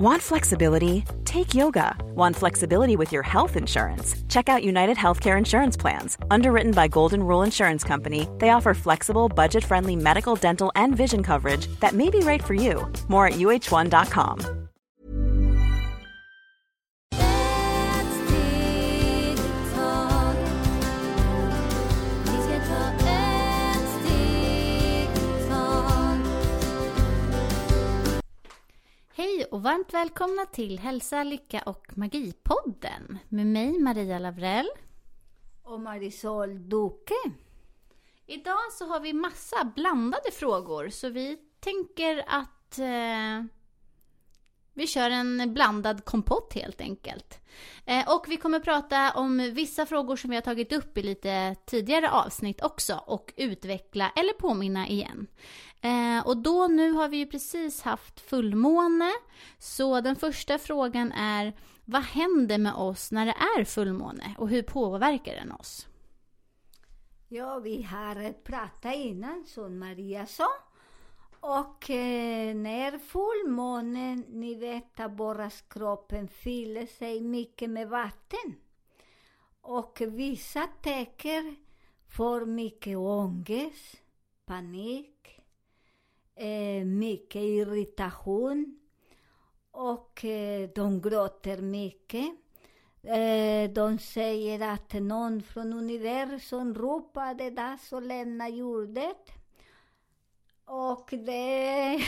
Want flexibility? Take yoga. Want flexibility with your health insurance? Check out United Healthcare Insurance Plans. Underwritten by Golden Rule Insurance Company, they offer flexible, budget-friendly medical, dental, and vision coverage that may be right for you. More at uh1.com. Hej och varmt välkomna till Hälsa, Lycka och Magipodden med mig Maria Lavrell och Marisol Duque. Idag så har vi massa blandade frågor så vi tänker att vi kör en blandad kompott helt enkelt. Och vi kommer prata om vissa frågor som vi har tagit upp i lite tidigare avsnitt också och utveckla eller påminna igen. Och då nu har vi ju precis haft fullmåne, så den första frågan är: vad händer med oss när det är fullmåne och hur påverkar den oss? Ja, vi har pratat innan som Maria sa. Och när fullmånen, ni vet att kroppen fyller sig mycket med vatten. Och vissa tecken får mycket ångest, panik, mycket irritation och de gråter mycket. De säger att någon från universum ropade där så lämna jorden. Och det är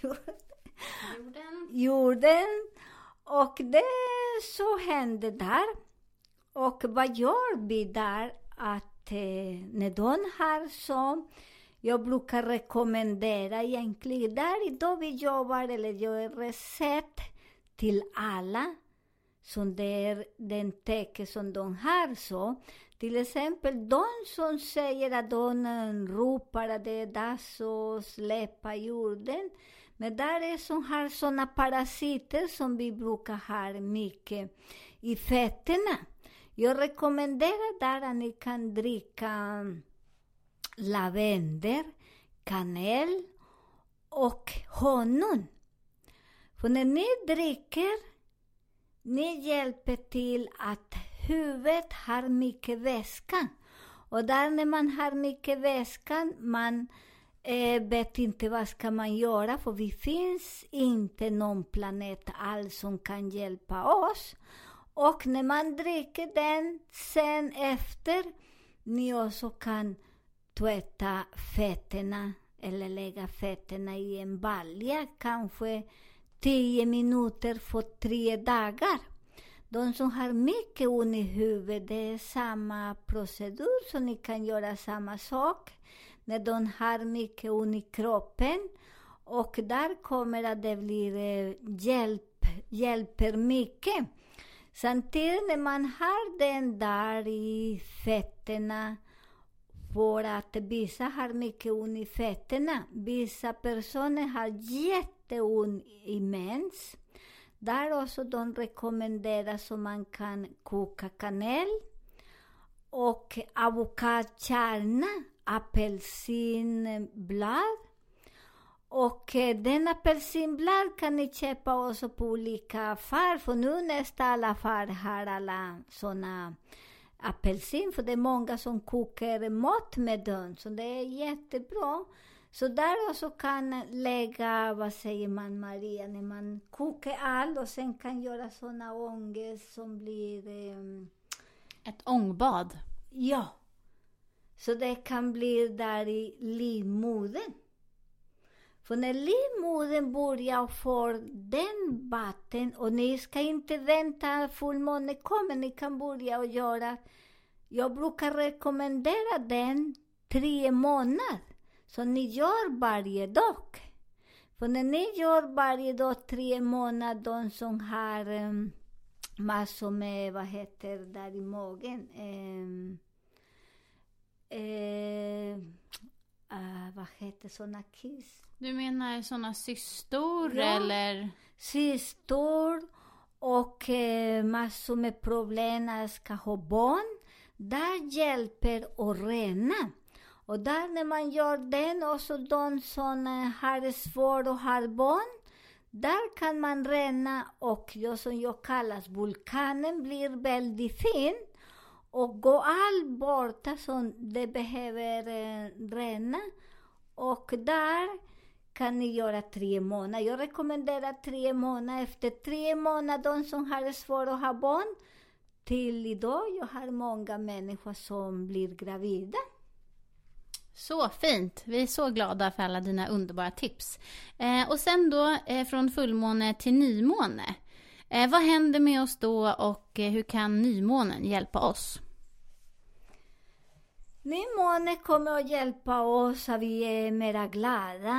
jorden. Och det så händer där. Och vad gör vi där? Att när de har så, jag brukar rekommendera egentligen där idag vi jobbar eller gör recept till alla. Som det är den tecken som de har så. Till exempel de som säger att de ropar att det är dags att släppa jorden. Men där är som har sådana parasiter som vi brukar ha mycket i fötterna. Jag rekommenderar där att ni kan dricka lavendel, kanel och honung. För när ni dricker, ni hjälper till att huvudet har mycket vätska. Och där när man har mycket vätska, man vet inte vad ska man göra. För vi finns inte någon planet alls som kan hjälpa oss. Och när man dricker den, sen efter, ni också kan tvätta fötterna. Eller lägga fötterna i en balja, kanske 10 minuter för 3 dagar. De som har mycket ont i huvudet, det är samma procedur så ni kan göra samma sak. När de har mycket ont i kroppen. Och där kommer att det blir hjälper mycket. Samtidigt när man har den där i fötterna. För att vissa har mycket ont i fötterna. Vissa personer har jätteont i mens. Där också de rekommenderar så man kan koka kanel. Och avokadokärna, apelsinblad. Och den apelsinblad kan ni köpa också på olika affärer. För nu nästan alla affärer har alla sådana apelsin. För det är många som kokar mat med den. Så det är jättebra. Så där också kan lägga, vad säger man Maria, när man kokar allt och sen kan göra sådana ångest som blir... Ett ångbad. Ja. Så det kan bli där i livmodern. För när livmodern börjar få den vatten och ni ska inte vänta fullmåne kommer, ni kan börja och göra. Jag brukar rekommendera den 3 månader. Så ni gör varje dag. För när ni gör varje dag 3 månader, de som har massor med, vad heter där i magen? Vad heter sådana kiss? Du menar sådana cystor Ja, eller? Cystor och massor med problem att ska ha barn. Där hjälper att rena. Och där när man gör den, och så de som har svårt att ha barn, Där kan man rena och det som jag kallas vulkanen blir väldigt fin. Och gå allt borta som det behöver rena. Och där kan ni göra 3 månader. Jag rekommenderar 3 månader. Efter 3 månader, de som har svårt att ha barn. Till idag, jag har många människor som blir gravida. Så fint. Vi är så glada för alla dina underbara tips. Och sen då från fullmåne till nymåne. Vad händer med oss då och hur kan nymånen hjälpa oss? Nymåne kommer att hjälpa oss att vi är mera glada.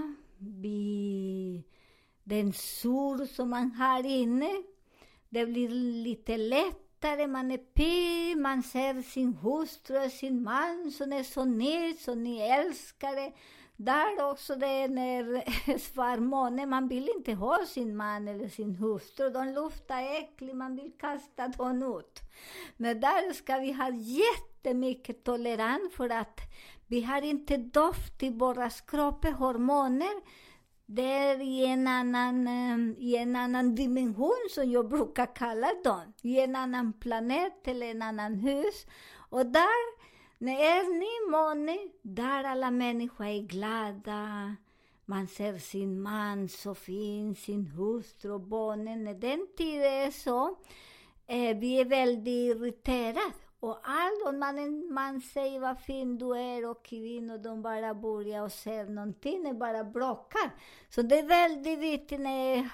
Den sur som man har inne, det blir lite lättare. Man är pigg, man ser sin hustru och sin man som är så nytt, så ni älskar det. Där också det är när svarmåne, man vill inte ha sin man eller sin hustru. De luktar äckligt, man vill kasta dem ut. Men där ska vi ha jättemycket tolerans för att vi har inte doft i våra kroppar, hormoner. Det är i en annan dimension som jag brukar kalla dem. I en annan planet eller en annan hus. Och där, när ni måne, där alla människor är glada. Man ser sin man så fin, sin hustru och barnen. När den tiden är så, vi är väldigt irriterade. Och om man säger vad fin du är och kvinnor, de bara börjar och ser någonting, det bara bråkar. Så det är väldigt viktigt när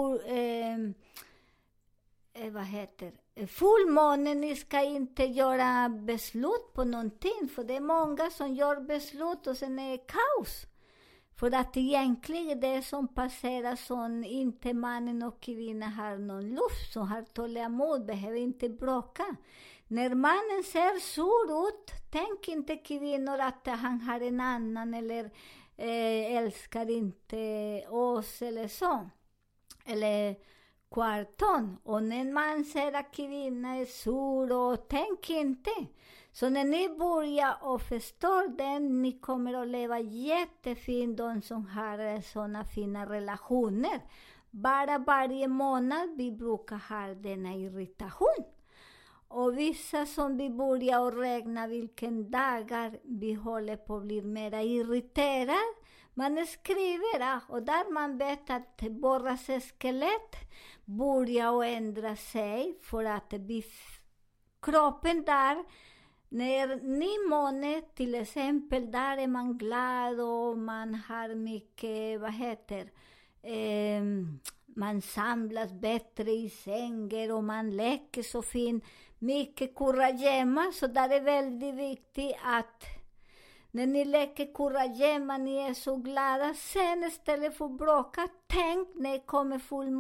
fullmånen, ni ska inte göra beslut på någonting. För det är många som gör beslut och sen är det kaos. För att egentligen det som passerar som inte mannen och kvinnan har någon luft, som har tålamod, behöver inte bråka. När mannen ser sur ut, tänk inte kvinnor att han har en annan eller älskar inte oss eller så. Eller kvarton. Och när man ser att kvinnan är sur, och tänk inte. Så när ni börjar och förstår den, ni kommer att leva jättefint, de som har sådana fina relationer. Bara varje månad vi brukar ha denna irritation. Och vissa som vi börjar och räkna vilken dagar vi håller på att bli mer irriterade. Man skriver, och där man vet att våra skelett börjar och ändra sig. För att kroppen där, när nymåne till exempel, där är man glad och man har mycket, man samlas bättre i sängen och man leker så fint. Mycket kurragömma, så där är väldigt viktigt att när ni leker kurragömma, ni är så glada. Sen istället för att bråka, tänk när det kommer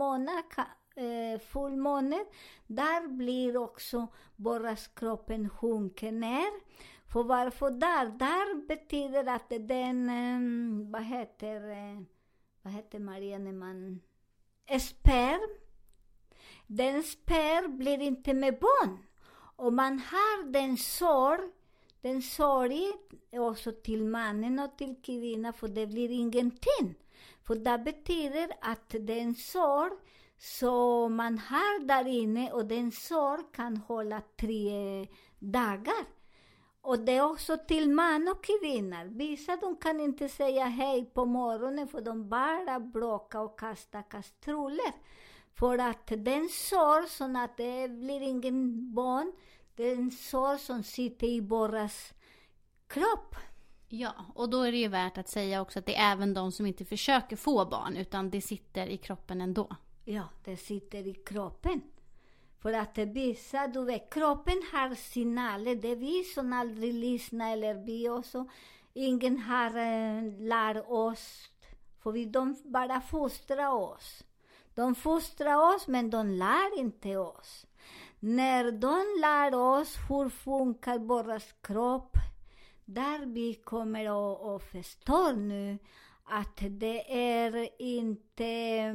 fullmåne, där blir också bara kroppen sjunker ner. För varför där? Där betyder att den, vad heter Maria när man sperm. Den sperm blir inte med barn. Och man har den sorg också till mannen och till kvinnan, för det blir ingenting. För det betyder att den sorg som man har där inne, och den sorg kan hålla 3 dagar. Och det är också till man och kvinnor. Vissa de kan inte säga hej på morgonen, för de bara bråkar och kastar kastruller. För att den sorg som att det blir ingen barn, den sorg som sitter i våras kropp. Ja, och då är det ju värt att säga också att det är även de som inte försöker få barn, utan det sitter i kroppen ändå. Ja, det sitter i kroppen. För att vissa, du vet, kroppen har signaler. Det är vi som aldrig lyssnar, eller vi också. Ingen har lärt oss. För de bara fostrar oss. De fostrar oss, men de lär inte oss. När de lär oss hur funkar vår kropp, där vi kommer att förstå nu att det är inte,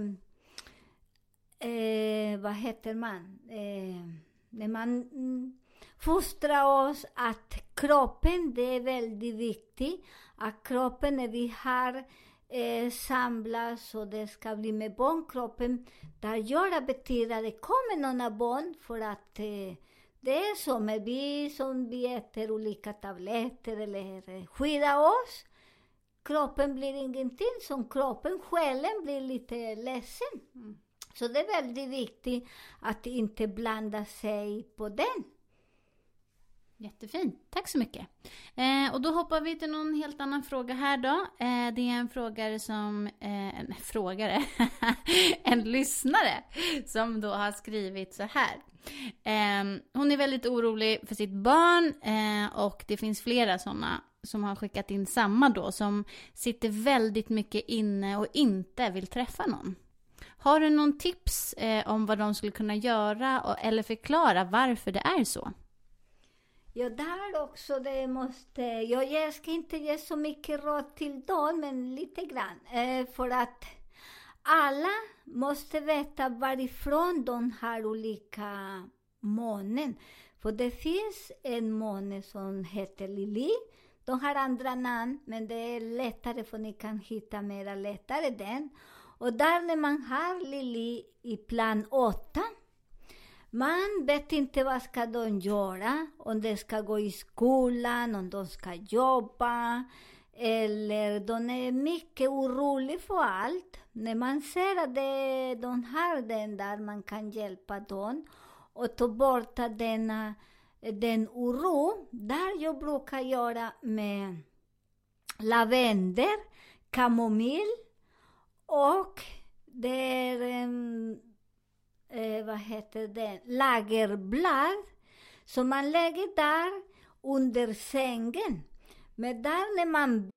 när man fostrar oss att kroppen, det är väldigt viktigt, att kroppen, när vi har samlas och det ska bli med barnkroppen. Där göra betyder att det kommer några barn för att det är som vi som vi äter olika tabletter eller skydda oss. Kroppen blir ingenting som kroppen, själen blir lite ledsen. Så det är väldigt viktigt att inte blanda sig på den. Jättefint, tack så mycket. Och då hoppar vi till någon helt annan fråga här då. Det är en en lyssnare som då har skrivit så här. Hon är väldigt orolig för sitt barn och det finns flera sådana som har skickat in samma då, som sitter väldigt mycket inne och inte vill träffa någon. Har du någon tips om vad de skulle kunna göra eller förklara varför det är så? Ja, där också det måste, jag ska inte ge så mycket råd till dem, men lite grann. För att alla måste veta varifrån de har olika månen. För det finns en måne som heter Lili. De har andra namn, men det är lättare för ni kan hitta mera lättare den. Och där när man har Lili i plan 8, man vet inte vad ska de göra, om de ska gå i skolan, om de ska jobba, eller de är mycket oroliga för allt. När man ser att de har den där, man kan hjälpa dem och ta bort den oro. Där jag brukar göra med lavendel, kamomill och det är lagerblad som man lägger där under sängen. Men där när man...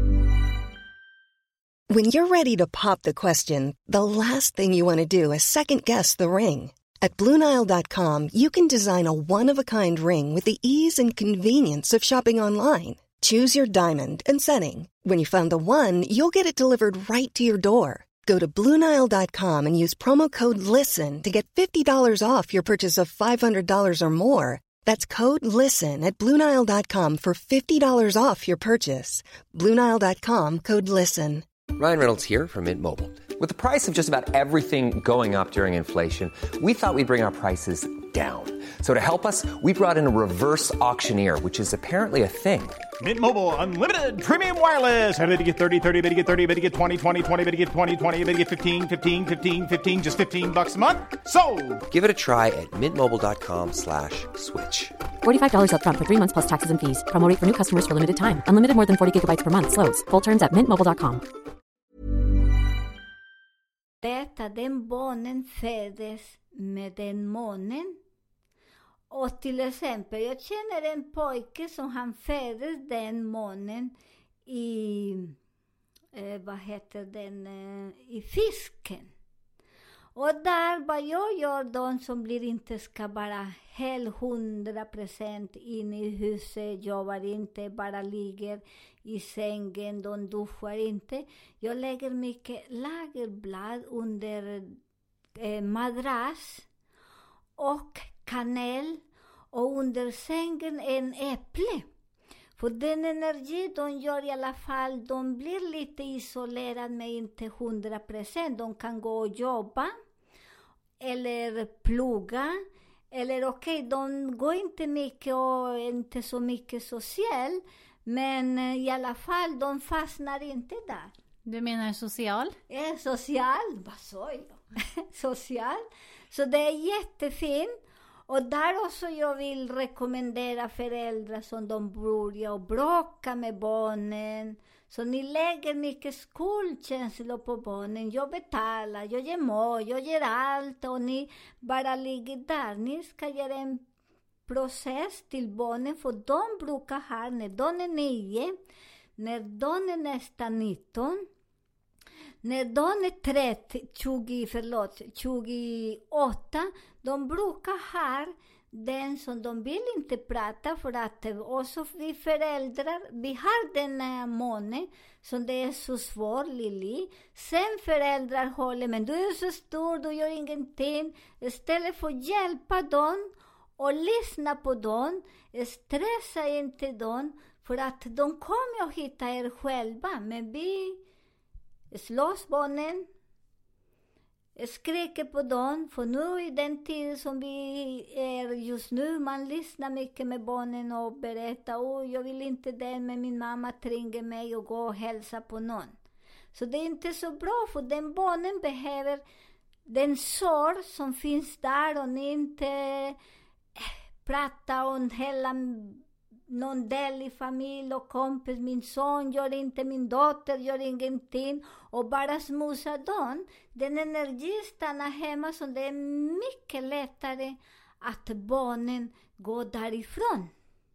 When you're ready to pop the question, the last thing you want to do is second guess the ring. At BlueNile.com, you can design a one-of-a-kind ring with the ease and convenience of shopping online. Choose your diamond and setting. When you find the one, you'll get it delivered right to your door. Go to BlueNile.com and use promo code LISTEN to get $50 off your purchase of $500 or more. That's code LISTEN at BlueNile.com for $50 off your purchase. BlueNile.com, code LISTEN. Ryan Reynolds here from Mint Mobile. With the price of just about everything going up during inflation, we thought we'd bring our prices down. So to help us, we brought in a reverse auctioneer, which is apparently a thing. Mint Mobile Unlimited Premium Wireless. How to get 30, 30, bit to get 30, bit to get 20, 20, 20, bit to get 20, 20, bit to get 15, 15, 15, 15, just $15 a month? Sold! Give it a try at mintmobile.com/switch. $45 up front for 3 months plus taxes and fees. Promo rate for new customers for limited time. Unlimited more than 40 gigabytes per month. Slows full terms at mintmobile.com. Den barnen föddes med den månen. Och till exempel, jag känner en pojke som han föddes den månen i, i fisken. Och där vad jag gör, de som blir inte ska bara helt 100% in i huset, jobbar inte, bara ligger i sängen, de duschar inte. Jag lägger mycket lagerblad under madrass och kanel och under sängen en äpple. För den energi de gör i alla fall, de blir lite isolerade med inte 100%. De kan gå och jobba eller plugga. Eller de går inte mycket och inte så mycket social. Men i alla fall, de fastnar inte där. Du menar social? Social, vad sa jag? Social. Så det är jättefint. Och där också jag vill rekommendera föräldrar som de börjar och bråka med barnen. Så ni lägger mycket skuldkänslor på barnen. Jag betalar, jag ger mat, jag ger allt. Och ni bara ligger där. Ni ska göra en process till barnen. För de brukar ha, när de är 9, när de är nästan 19, när de är 28, de brukar ha den som de vill inte prata för att också vi föräldrar, vi har den här månen som det är så svår, Lili. Sen föräldrar håller, men du är så stor, du gör ingenting. Istället för att hjälpa dem och lyssna på dem, stressa inte dem, för att de kommer att hitta er själva. Men vi slåss barnen, skriker på dem. För nu i den tid som vi är just nu, man lyssnar mycket med barnen och berättar, jag vill inte det, men min mamma tränger mig och gå och hälsa på någon. Så det är inte så bra, för den barnen behöver den sorg som finns där, och ni inte prata om hela någon del i familj och kompis. Min son gör inte, min dotter gör ingenting, och bara smusa dem. Den energi stannar hemma, så det är mycket lättare att barnen går därifrån.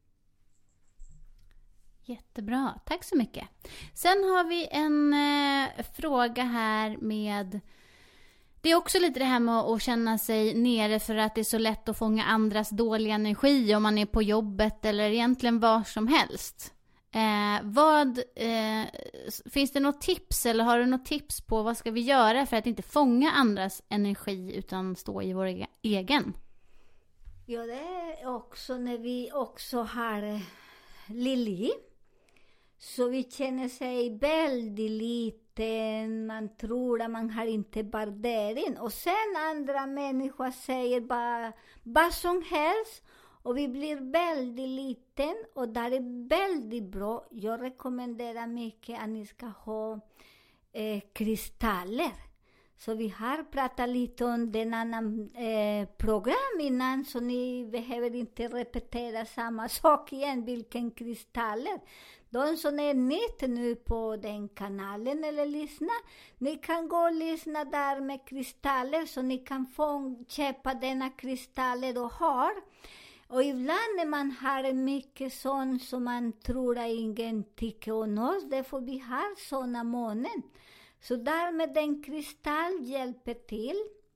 Jättebra, tack så mycket. Sen har vi en fråga här med... Det är också lite det här med att känna sig nere för att det är så lätt att fånga andras dåliga energi om man är på jobbet eller egentligen var som helst. Finns det något tips, eller har du något tips på vad ska vi göra för att inte fånga andras energi utan stå i vår egen? Ja, det är också när vi också har Lili. Så vi känner sig väldigt liten, man tror att man har inte värdering. Och sen andra människor säger bara vad som helst, och vi blir väldigt liten, och där är väldigt bra. Jag rekommenderar mycket att ni ska ha kristaller. Så vi har pratat lite om den annan program innan, så ni behöver inte repetera samma sak igen, vilken kristaller. De som är nytt nu på den kanalen eller lyssna, ni kan gå och lyssna där med kristaller, så ni kan få köpa denna kristaller och har. Och ibland när man har mycket sånt som man tror att ingen tycker om oss, därför vi har såna månen. Så därmed den kristall hjälper till.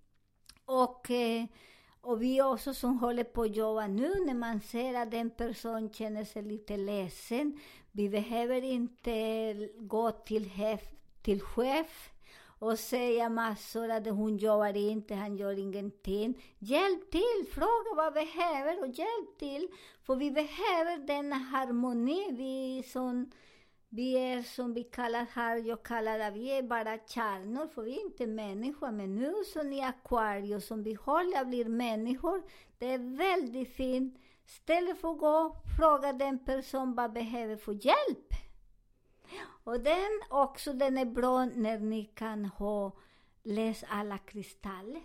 Och vi också som håller på att jobba nu, när man ser att en person känner sig lite ledsen. Vi behöver inte gå till chef och säga massor att hon jobbar inte, han gör ingenting. Hjälp till, fråga vad behöver och hjälp till. För vi behöver denna harmoni. Vi är som vi kallar här, jag kallar att vi är bara kärnor, för vi är inte människor. Men nu som i Aquarius, som vi håller blir människor, det är väldigt fint. Istället för att gå och fråga den person vad behöver få hjälp. Och den är bra när ni kan läsa alla kristaller.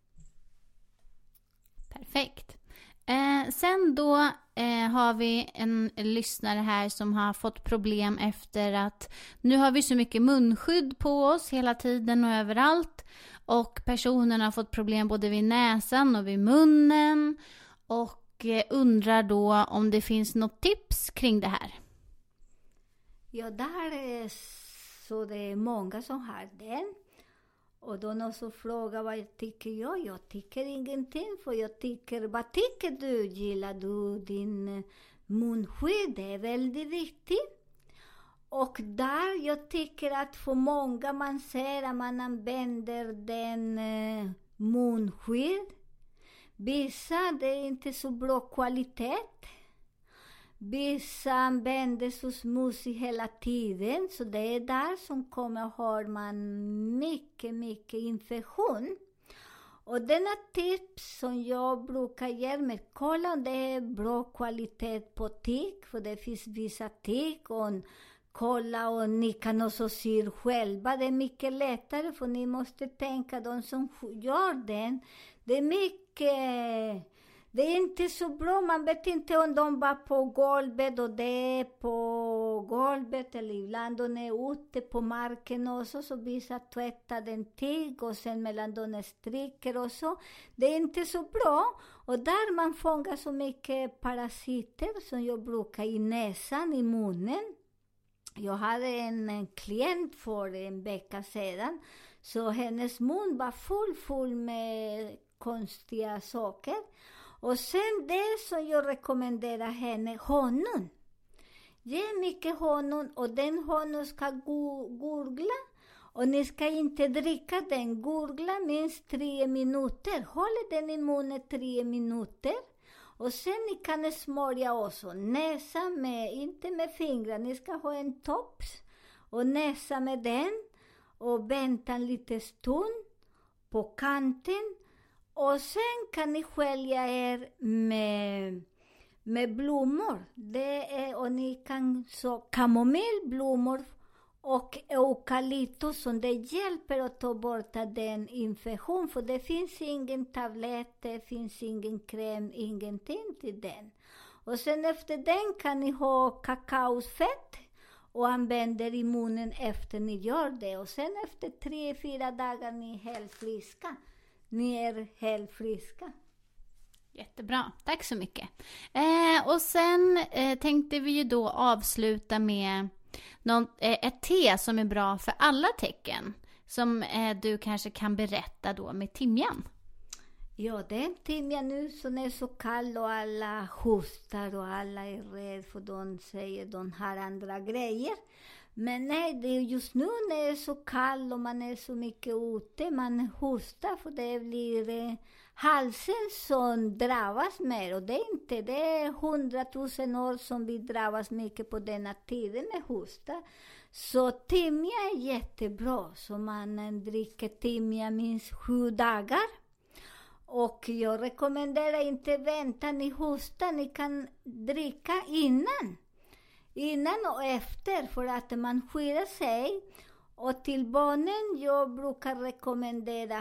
Perfekt. Sen då har vi en lyssnare här som har fått problem efter att nu har vi så mycket munskydd på oss hela tiden och överallt, och personen har fått problem både vid näsan och vid munnen, och undrar då om det finns något tips kring det här. Ja, där är så det är många som har den. Och då någon så frågar vad tycker jag? Jag tycker ingenting, för jag tycker, vad tycker du? Gillar du din munskydd? Det är väldigt viktigt. Och där jag tycker att för många man ser att man använder den munskydd. Vissa, det är inte så bra kvalitet. Vissa använder så smutsig hela tiden, så det är där som har man mycket infektion. Och denna tips som jag brukar ge med, kolla om det är bra kvalitet på tyg, för det finns vissa tyg, och kolla, och ni kan också sy själva. Det är mycket lättare, för ni måste tänka, de som gör den, det är mycket... Det är inte så bra, man vet inte om de var på golvet, och det är på golvet, eller ibland de är ute på marken också, så vissa tvättar den tyg och sen mellan de striker och så. Det är inte så bra, och där man fångar så mycket parasiter som jag brukar i näsan, i munnen. Jag hade en klient för en vecka sedan, så hennes mun var full med konstiga saker. Och sen det som jag rekommenderar henne, honung. Ge mycket honung, och den honung ska gurgla. Och ni ska inte dricka den, gurgla minst 3 minuter. Håll den i munnen 3 minuter. Och sen ni kan smörja också näsa med, inte med fingrar, ni ska ha en tops och näsa med den. och vänta en liten stund på kanten. Och sen kan ni skölja er med blommor. Och ni kan så kamomillblommor och eukalyptus som det hjälper att ta bort den infektion. För det finns ingen tablett, det finns ingen kräm, ingenting till den. Och sen efter den kan ni ha kakaofett och använder i munnen efter ni gör det. Och sen efter 3-4 dagar ni är helt friska. Ni är helt friska. Jättebra, tack så mycket. Och sen tänkte vi ju då avsluta med ett te som är bra för alla tecken. Som du kanske kan berätta då med timjan. Ja, det är timjan nu som är så kall och alla hostar och alla är rädda för de säger de har andra grejer. Men nej, det är just nu när det är så kall och man är så mycket ute, man hostar för det blir halsen som drabbas mer. Och det är inte, det är 100 000 år som vi drabbas mycket på denna tiden med hosta. Så timja är jättebra, så man dricker timja minst 7 dagar. Och jag rekommenderar inte vänta ni hostar, ni kan dricka innan och efter för att man skyddar sig. Och till barnen jag brukar rekommendera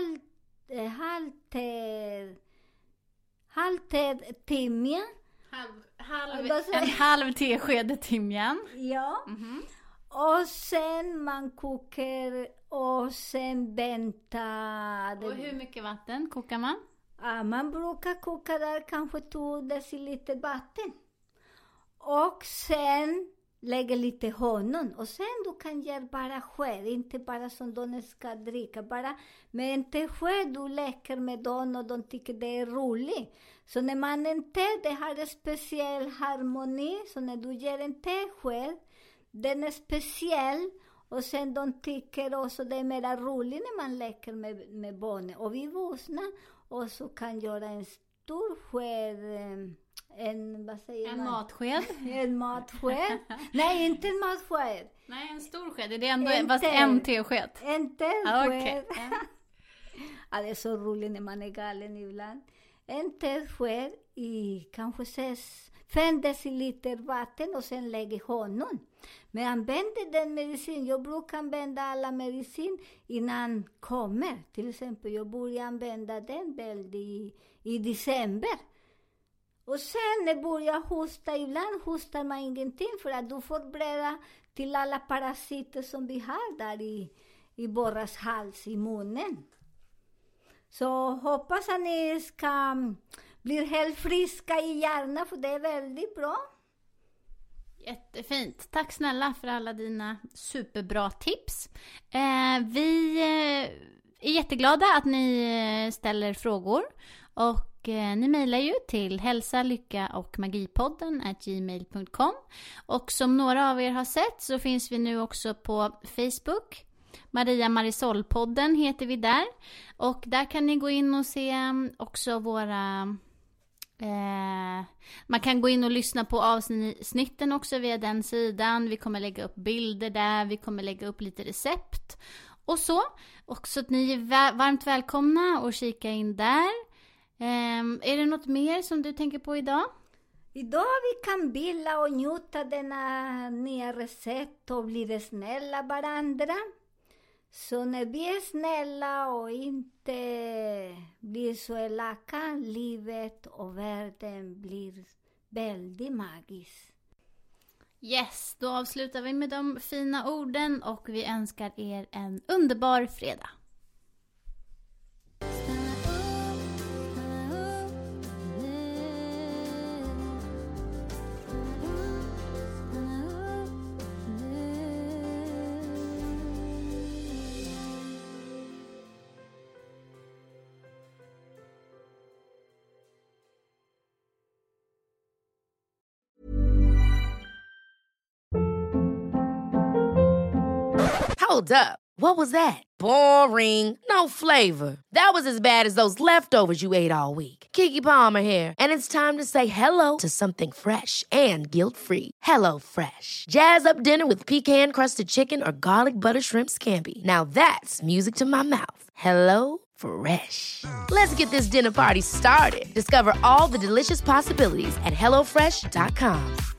halv timja. En halv tesked timjan. Ja. Mm-hmm. Och sen man kokar och sen väntar. Och hur mycket vatten kokar man? Ja, man brukar koka där kanske 2 deciliter vatten. Och sen lägga lite honung. Och sen du kan göra bara skär. Inte bara som de ska dricka. Bara med en tesked du leker med dem och de tycker det är roligt. Så när man inte det har en speciell harmoni. Så när du ger en tesked. Den är speciell. Och sen de tycker också det är mer roligt när man leker med barnen. Och vi vuxna också kan göra en stor sked. En matsked? En matsked. Nej, inte en matsked. Nej, en stor sked. Det är ändå en tesked. En tesked. Okay. Ja, det är så roligt när man är galen ibland. En tesked i kanske 5 deciliter vatten och sen lägger honung. Men använder den medicin. Jag brukar använda alla medicin innan kommer. Till exempel jag börjar använda den väldigt i december. Och sen när jag börjar hosta, ibland hostar man ingenting för att du får breda till alla parasiter som vi har där i våras hals, i munnen. Så hoppas att ni ska bli helt friska i hjärnan för det är väldigt bra. Jättefint. Tack snälla för alla dina superbra tips. Vi är jätteglada att ni ställer frågor. Och ni mejlar ju till hälsa-lycka-och-magipodden@gmail.com. Och som några av er har sett så finns vi nu också på Facebook. Maria Marisol-podden heter vi där. Och där kan ni gå in och se också våra... man kan gå in och lyssna på avsnitten också via den sidan. Vi kommer lägga upp bilder där. Vi kommer lägga upp lite recept. Och så. Också att ni är varmt välkomna och kika in där. Är det något mer som du tänker på idag? Idag vi kan bilda och njuta denna nya recept och bli snälla varandra. Så när vi är snälla och inte blir så elaka, livet och världen blir väldigt magisk. Yes, då avslutar vi med de fina orden och vi önskar er en underbar fredag. Hold up. What was that? Boring. No flavor. That was as bad as those leftovers you ate all week. Keke Palmer here, and it's time to say hello to something fresh and guilt-free. Hello Fresh. Jazz up dinner with pecan-crusted chicken or garlic butter shrimp scampi. Now that's music to my mouth. Hello Fresh. Let's get this dinner party started. Discover all the delicious possibilities at HelloFresh.com.